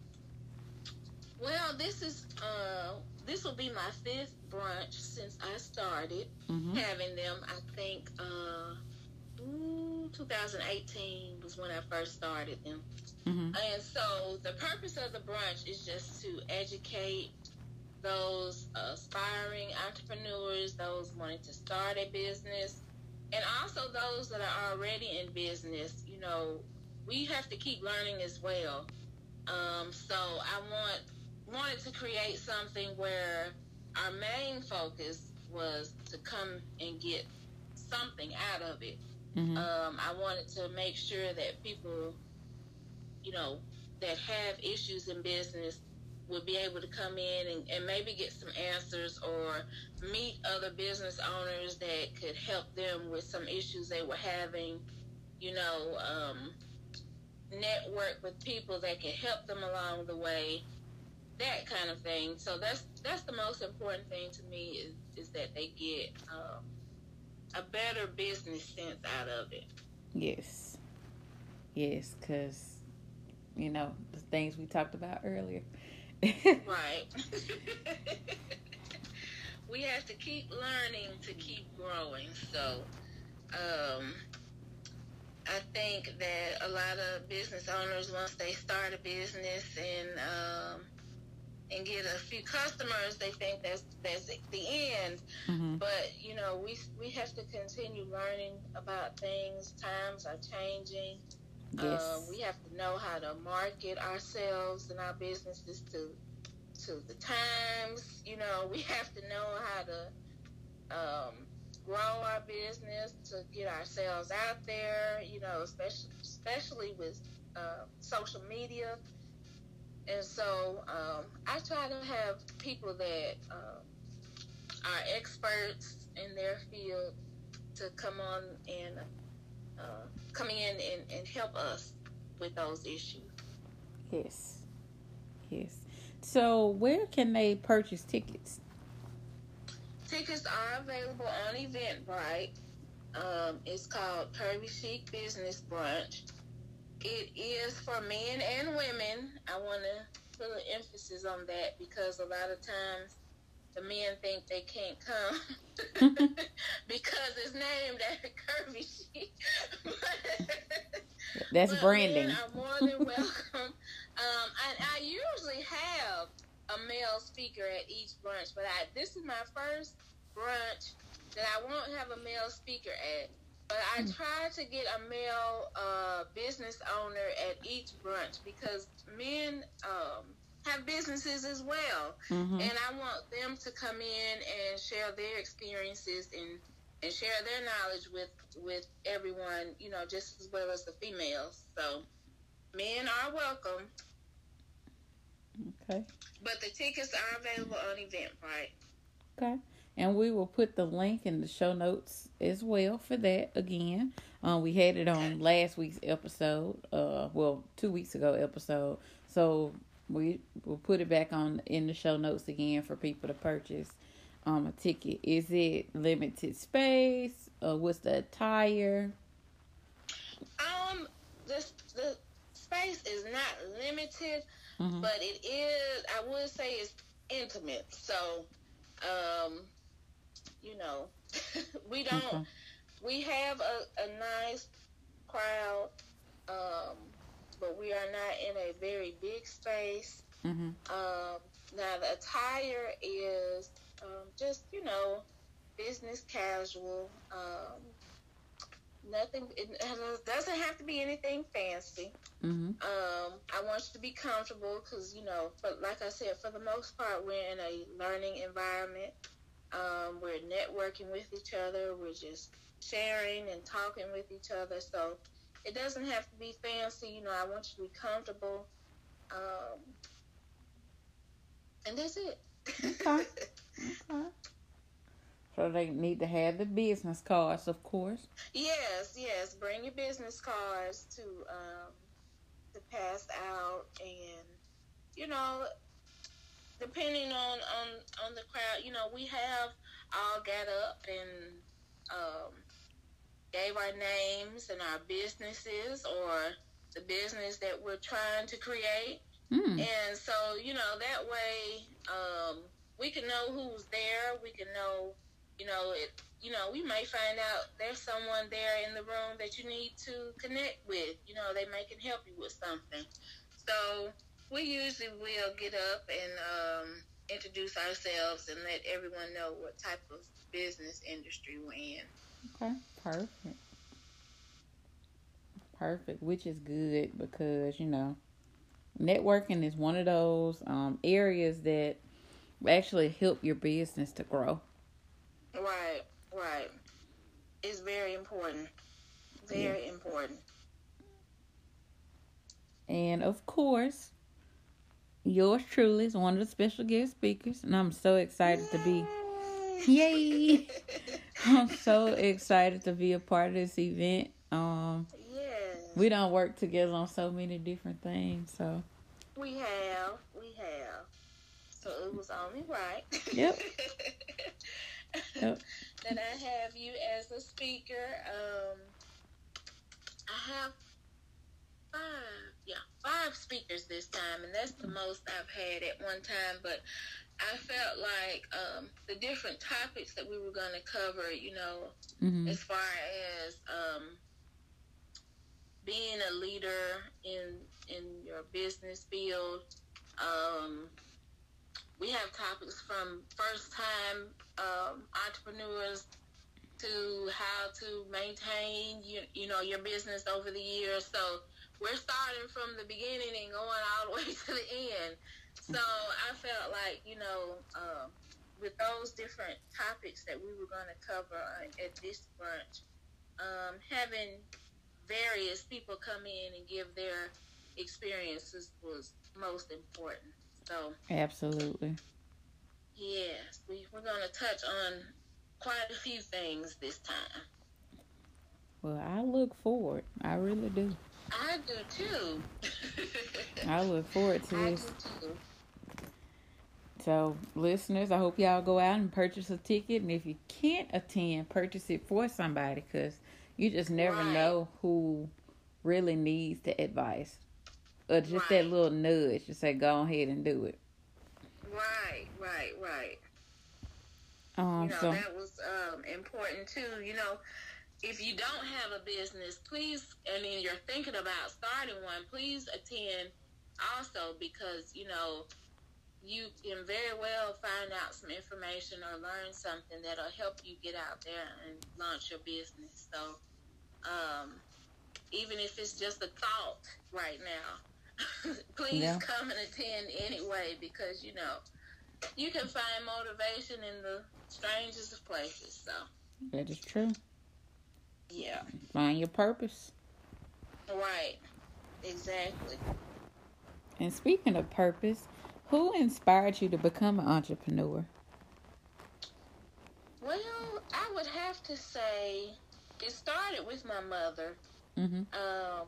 Well, this is uh, this will be my fifth brunch since I started mm-hmm. having them. I think uh, ooh, twenty eighteen was when I first started them. Mm-hmm. And so the purpose of the brunch is just to educate those aspiring entrepreneurs, those wanting to start a business, and also those that are already in business. You know, we have to keep learning as well. Um, so I want wanted to create something where our main focus was to come and get something out of it. Mm-hmm. Um, I wanted to make sure that people, you know, that have issues in business would be able to come in and, and maybe get some answers or meet other business owners that could help them with some issues they were having, you know, um, network with people that can help them along the way, that kind of thing. So that's that's the most important thing to me is, is that they get um, a better business sense out of it. Yes. Yes, because, you know, the things we talked about earlier. Right. We have to keep learning to keep growing. So um, I think that a lot of business owners, once they start a business and um, and get a few customers, they think that's that's the end. Mm-hmm. But you know, we we have to continue learning about things. Times are changing. Yes. Uh, we have to know how to market ourselves and our businesses to to the times. You know, we have to know how to um, grow our business, to get ourselves out there, you know, especially especially with uh, social media. And so um, I try to have people that um, are experts in their field to come on and uh, come in and, and help us with those issues. Yes. Yes. So where can they purchase tickets? Tickets are available on Eventbrite. Um, it's called Curvy Chic Business Brunch. It is for men and women. I want to put an emphasis on that because a lot of times the men think they can't come because it's named after Curvy Chic. That's but branding. Men are more than welcome. Um, I, I usually have a male speaker at each brunch, but I, this is my first brunch that I won't have a male speaker at. But I try to get a male uh, business owner at each brunch because men um, have businesses as well. Mm-hmm. And I want them to come in and share their experiences and, and share their knowledge with, with everyone, you know, just as well as the females. So men are welcome. Okay. But the tickets are available on Eventbrite. Okay. And we will put the link in the show notes as well for that again. Um, we had it on last week's episode, uh, well, two weeks ago episode. So we will put it back on in the show notes again for people to purchase um, a ticket. Is it limited space? Uh, what's the attire? Um, the, the space is not limited, mm-hmm. but it is, I would say it's intimate. So, um... you know, we don't, okay. we have a, a nice crowd, um, but we are not in a very big space. Mm-hmm. Um, now, the attire is um, just, you know, business casual. Um, nothing, it doesn't have to be anything fancy. Mm-hmm. Um, I want you to be comfortable because, you know, for, like I said, for the most part, we're in a learning environment. Um, we're networking with each other. We're just sharing and talking with each other. So it doesn't have to be fancy. You know, I want you to be comfortable. Um, and that's it. Okay. Okay. So they need to have the business cards, of course. Yes, yes. Bring your business cards to um, to pass out, and you know. Depending on, on, on the crowd, you know, we have all got up and um, gave our names and our businesses or the business that we're trying to create. Mm. And so, you know, that way um, we can know who's there. We can know, you know, it. You know, we may find out there's someone there in the room that you need to connect with. You know, they may can help you with something. So we usually will get up and um, introduce ourselves and let everyone know what type of business industry we're in. Okay, perfect. Perfect, which is good because, you know, networking is one of those um, areas that actually help your business to grow. Right, right. It's very important. Very yeah. important. And, of course, yours truly is one of the special guest speakers, and I'm so excited Yay. to be. Yay! I'm so excited to be a part of this event. Um, yes. We don't work together on so many different things, so. We have, we have. So it was only right. Yep. yep. That I have you as a speaker. Um, I have five, yeah, five speakers this time, and that's the most I've had at one time. But I felt like um, the different topics that we were going to cover, you know, mm-hmm. as far as um, being a leader in in your business field. Um, we have topics from first time um, entrepreneurs to how to maintain you, you know your business over the years. So we're starting from the beginning and going all the way to the end. So I felt like, you know, uh, with those different topics that we were going to cover uh, at this brunch, um, having various people come in and give their experiences was most important. So absolutely. Yes, we, we're going to touch on quite a few things this time. Well, I look forward. I really do. I do too. I look forward to I this. do too. So, listeners, I hope y'all go out and purchase a ticket. And if you can't attend, purchase it for somebody, because you just never Right. know who really needs the advice. Or just Right. that little nudge to say, go ahead and do it. Right, right, right. Um, You know, so, that was um, important too. You know, if you don't have a business, please, and then you're thinking about starting one, please attend also, because, you know, you can very well find out some information or learn something that'll help you get out there and launch your business. So, um, even if it's just a thought right now, please Yeah. come and attend anyway, because, you know, you can find motivation in the strangest of places. So, that is true. yeah. Find your purpose. Right. Exactly. And speaking of purpose, who inspired you to become an entrepreneur? Well, I would have to say it started with my mother. Mm-hmm. Um,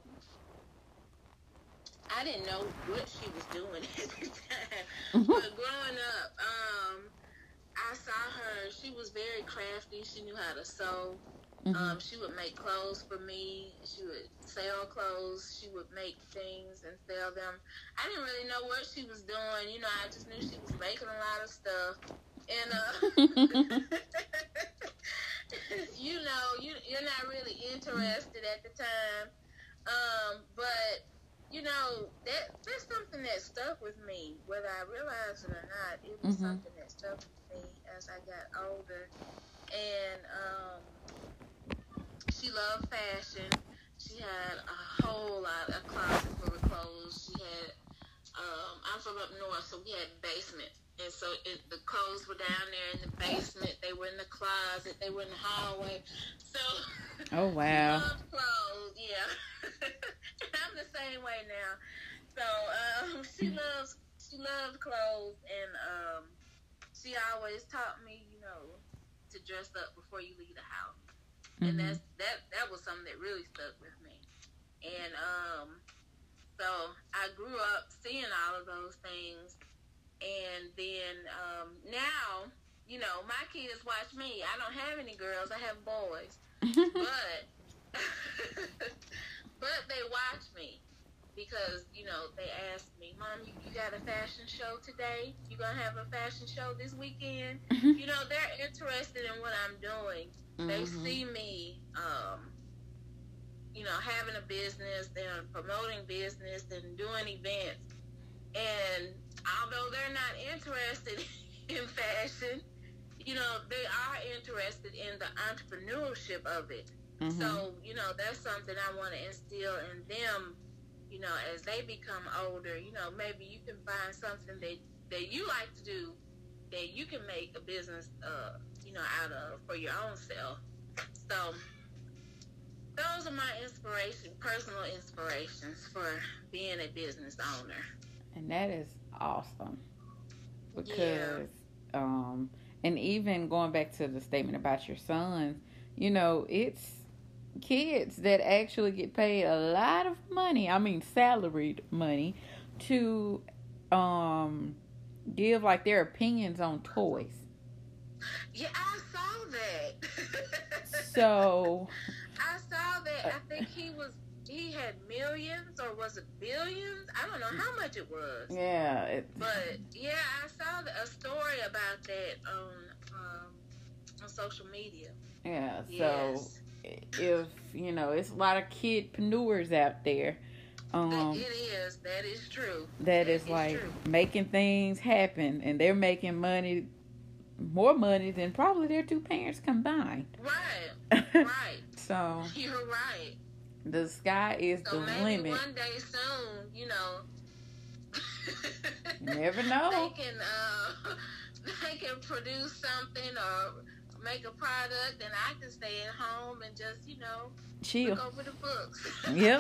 I didn't know what she was doing at the time. But growing up, um, I saw her. She was very crafty. She knew how to sew. Mm-hmm. Um, she would make clothes for me. She would sell clothes. She would make things and sell them. I didn't really know what she was doing. You know, I just knew she was making a lot of stuff. And, uh, you know, you, you're not really interested at the time. Um, but, you know, that that's something that stuck with me. Whether I realized it or not, it was Mhm. something that stuck with me as I got older. And um, she loved fashion. She had a whole lot of closet full of clothes. She had, um, I'm from up north, so we had a basement. And so it, the clothes were down there in the basement. They were in the closet. They were in the hallway. So Oh, wow. she loved clothes, yeah. I'm the same way now. So um, she loves she loved clothes, and um, she always taught me, you know, to dress up before you leave the house. And Mm-hmm. that's that that was something that really stuck with me. And um, so I grew up seeing all of those things. And then um, now, you know, my kids watch me. I don't have any girls. I have boys. But but they watch me because, you know, they ask me, Mom, you, you got a fashion show today? You going to have a fashion show this weekend? You know, they're interested in what I'm doing. They Mhm. see me, um, you know, having a business, they're promoting business and doing events. And although they're not interested in fashion, you know, they are interested in the entrepreneurship of it. Mhm. So, you know, that's something I want to instill in them, you know, as they become older. You know, maybe you can find something that, that you like to do that you can make a business, uh, you know, out of for your own self. So those are my inspiration, personal inspirations for being a business owner. And that is awesome. Because, Yeah. um, and even going back to the statement about your sons, you know, it's kids that actually get paid a lot of money, I mean salaried money, to um give like their opinions on toys. Yeah, I saw that. So I saw that. I think he was he had millions, or was it billions? I don't know how much it was. yeah, it, But yeah, I saw the, a story about that on um, on social media. yeah. So Yes. if you know, it's a lot of kidpreneurs out there. Um, it is. That is true. that is is like true. making things happen, and they're making money, more money than probably their two parents combined. Right. Right. So You're right. the sky is So the maybe limit. one day soon, you know. You never know. They can, uh, they can produce something or make a product, and I can stay at home and just, you know, chill. Look over the books. Yep.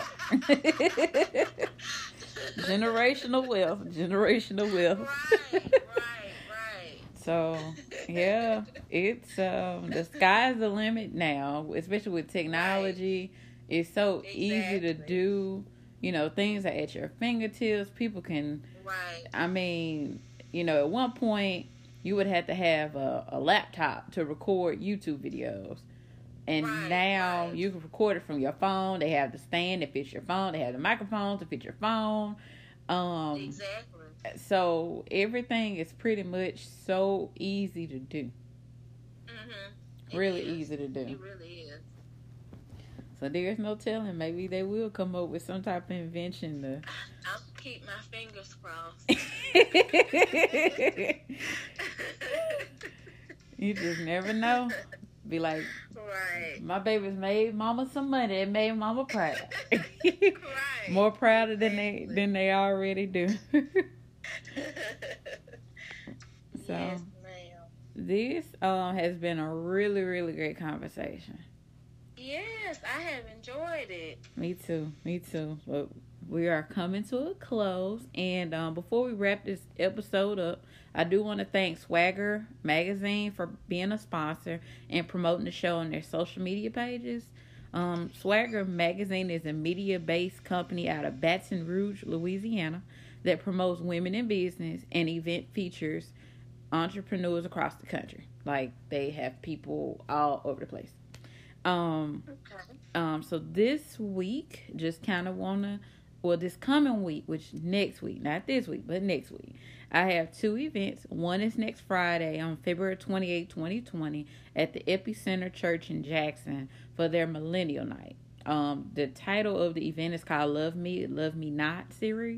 Generational wealth. Generational wealth. Right, right, right. So, yeah, it's um the sky's the limit now, especially with technology. Right. It's so exactly. easy to do. You know, things are at your fingertips. People can. Right. I mean, you know, at one point you would have to have a, a laptop to record YouTube videos. And right, now right. you can record it from your phone. They have the stand that fits your phone. They have the microphone to fit your phone. Um, exactly. So everything is pretty much so easy to do. Mm-hmm. Really is. easy to do. It really is. So there's no telling. Maybe they will come up with some type of invention to... I'll keep my fingers crossed. You just never know. Be like, right. My babies made mama some money. It made mama proud. Right. More prouder than they than they already do. So yes, ma'am. This um has been a really, really great conversation. Yes, I have enjoyed it. Me too. Me too. But we are coming to a close, and um, before we wrap this episode up, I do want to thank Swagger Magazine for being a sponsor and promoting the show on their social media pages. Um, Swagger Magazine is a media-based company out of Baton Rouge, Louisiana, that promotes women in business and event features entrepreneurs across the country. Like, they have people all over the place. Um, okay. Um, so this week, just kind of want to, well, this coming week, which next week, not this week, but next week, I have two events. One is next Friday on February twenty-eighth, twenty twenty at the Epicenter Church in Jackson for their Millennial Night. Um, the title of the event is called Love Me, Love Me Not series.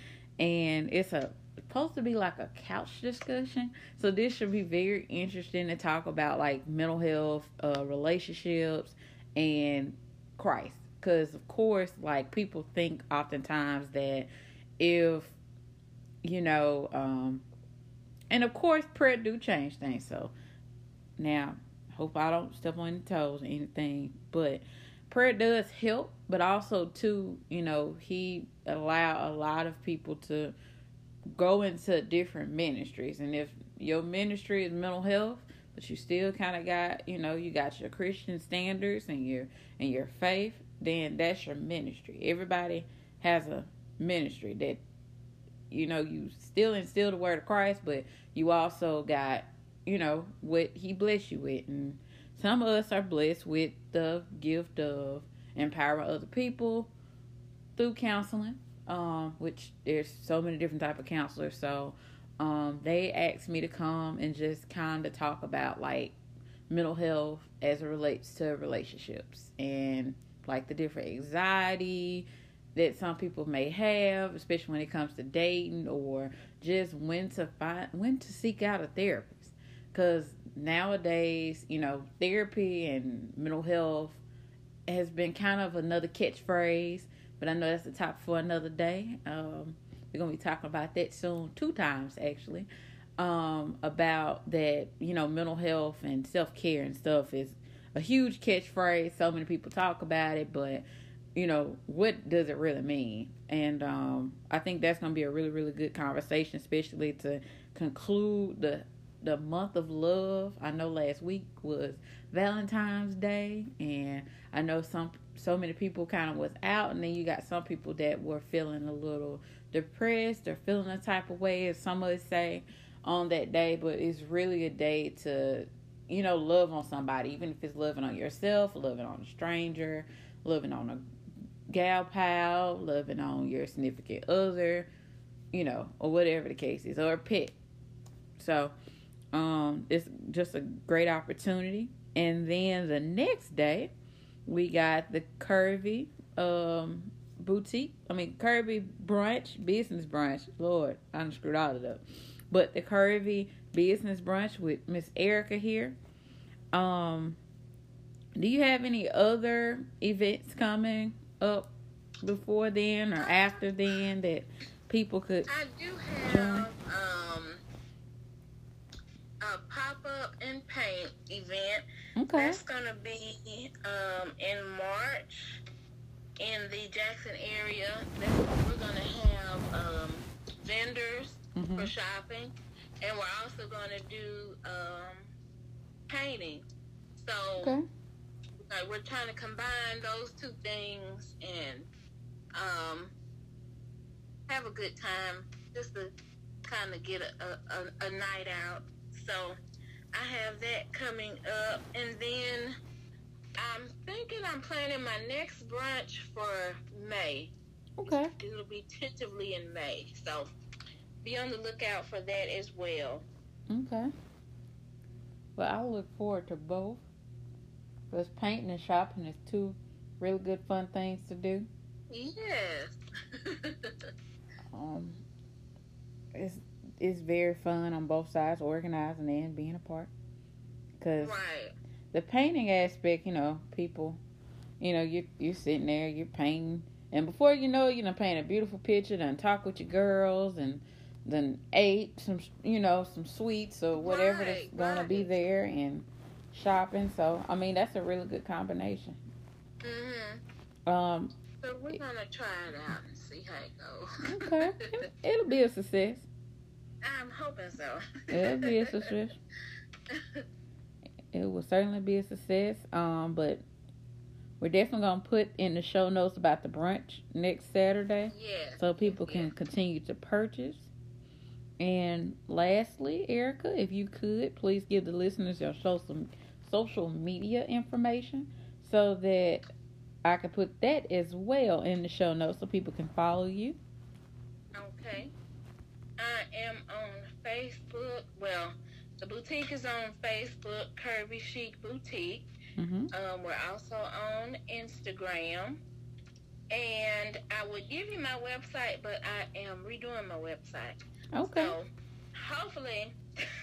And it's a supposed to be like a couch discussion. So this should be very interesting to talk about, like, mental health, uh, relationships, and Christ. Because, of course, like, people think oftentimes that if, you know, um, and of course, prayer do change things. So now, hope I don't step on any toes or anything, but prayer does help. But also, too, you know, he allowed a lot of people to go into different ministries. And if your ministry is mental health, but you still kind of got, you know, you got your Christian standards and your and your faith, then that's your ministry. Everybody has a ministry that, you know, you still instill the word of Christ, but you also got, you know, what he blessed you with. And some of us are blessed with the gift of empowering other people through counseling, um, which there's so many different type of counselors. So um, they asked me to come and just kind of talk about, like, mental health as it relates to relationships and, like, the different anxiety that some people may have, especially when it comes to dating, or just when to find, when to seek out a therapist. Because nowadays, you know, therapy and mental health has been kind of another catchphrase, but I know that's the topic for another day. Um, we're going to be talking about that soon, two times actually, um, about that, you know, mental health and self-care and stuff is a huge catchphrase. So many people talk about it, but, you know, what does it really mean? And um, I think that's going to be a really, really good conversation, especially to conclude the the month of love. I know last week was Valentine's Day, and I know some so many people kind of was out, and then you got some people that were feeling a little depressed or feeling a type of way, as some of us say, on that day. But it's really a day to, you know, love on somebody, even if it's loving on yourself, loving on a stranger, loving on a gal pal, loving on your significant other, you know, or whatever the case is, or a pet. So um, it's just a great opportunity. And then the next day, we got the Curvy um, boutique. I mean, Curvy brunch, business brunch. Lord, I done screwed all of it up. But the Curvy business brunch with Miss Erica here. Um, do you have any other events coming up before then or after then that people could I do have, um, event. Okay. That's going to be um, in March in the Jackson area. That's, we're going to have um, vendors mm-hmm. for shopping, and we're also going to do um, painting. So okay. uh, we're trying to combine those two things and um, have a good time, just to kind of get a, a, a night out. So I have that coming up, and then I'm thinking I'm planning my next brunch for May. Okay. It'll be tentatively in May, so be on the lookout for that as well. Okay. Well, I look forward to both. Because painting and shopping is two really good fun things to do. Yes. um, it's it's very fun on both sides, organizing and being a part. Because right. the painting aspect, you know, people, you know, you you're sitting there, you're painting, and before you know it, you done paint a beautiful picture, done talk with your girls, and then ate some, you know, some sweets or whatever right, that's gonna right. be there, and shopping. So I mean, that's a really good combination. Mhm. Um. So we're gonna try it out and see how it goes. Okay. It'll be a success. I'm hoping so. It'll be a success. It will certainly be a success. Um, but we're definitely gonna put in the show notes about the brunch next Saturday. Yeah. So people can yeah. continue to purchase. And lastly, Erica, if you could, please give the listeners your show some social media information so that I can put that as well in the show notes so people can follow you. Okay. I am on Facebook. Well, the boutique is on Facebook, Curvy Chic Boutique. Mm-hmm. Um, we're also on Instagram. And I would give you my website, but I am redoing my website. Okay. So hopefully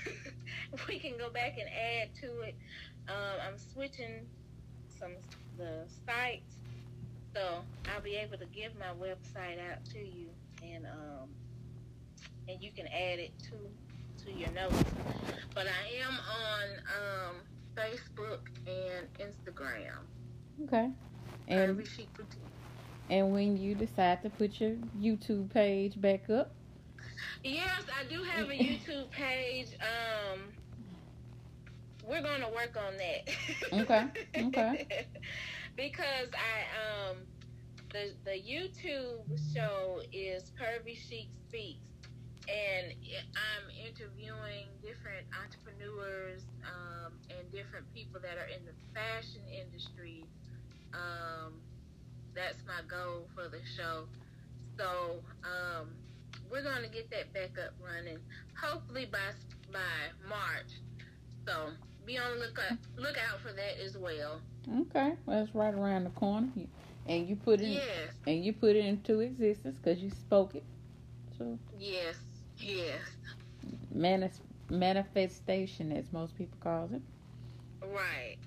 we can go back and add to it. Um, I'm switching some the sites, so I'll be able to give my website out to you, and um, and you can add it to to your notes. But I am on um, Facebook and Instagram. Okay. And and when you decide to put your YouTube page back up. Yes, I do have a YouTube page. Um, we're going to work on that. Okay. Okay. Because I um the the YouTube show is Curvy Chic Speaks, and I'm interviewing different entrepreneurs um, and different people that are in the fashion industry. Um, that's my goal for the show. So um, we're going to get that back up running, hopefully by by March. So be on the lookout, look out for that as well. Okay, well, that's right around the corner, and you put it, yes. and you put it into existence because you spoke it. So yes, yes, Manis- manifestation, as most people call it. Right.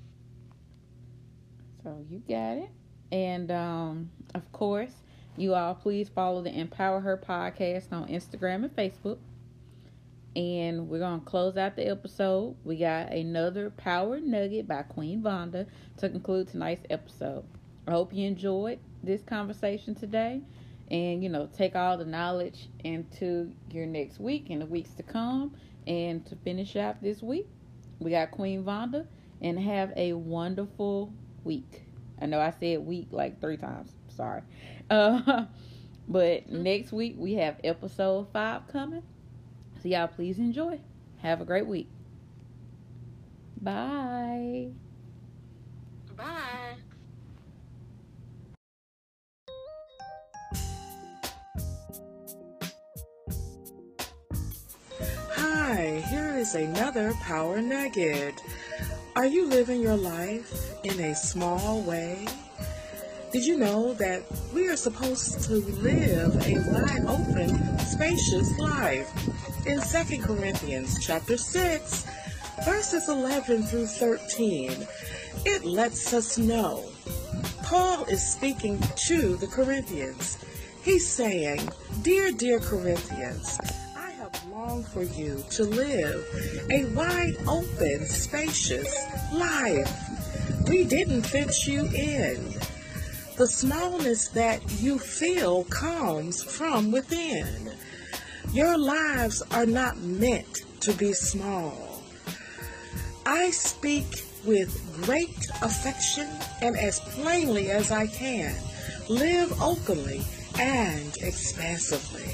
So you got it, and um, of course, you all please follow the Empower Her podcast on Instagram and Facebook. And we're going to close out the episode. We got another Power Nugget by Queen Vonda to conclude tonight's episode. I hope you enjoyed this conversation today. And, you know, take all the knowledge into your next week and the weeks to come. And to finish out this week, we got Queen Vonda. And have a wonderful week. I know I said week like three times. Sorry. Uh, but next week, we have episode five coming. So y'all please enjoy. Have a great week. Bye. Bye. Hi, here is another Power Nugget. Are you living your life in a small way? Did you know that we are supposed to live a wide open, spacious life? In Second Corinthians chapter six, verses eleven through thirteen, it lets us know. Paul is speaking to the Corinthians. He's saying, Dear, dear Corinthians, I have long long for you to live a wide open, spacious life. We didn't fence you in. The smallness that you feel comes from within. Your lives are not meant to be small. I speak with great affection and as plainly as I can. Live openly and expansively.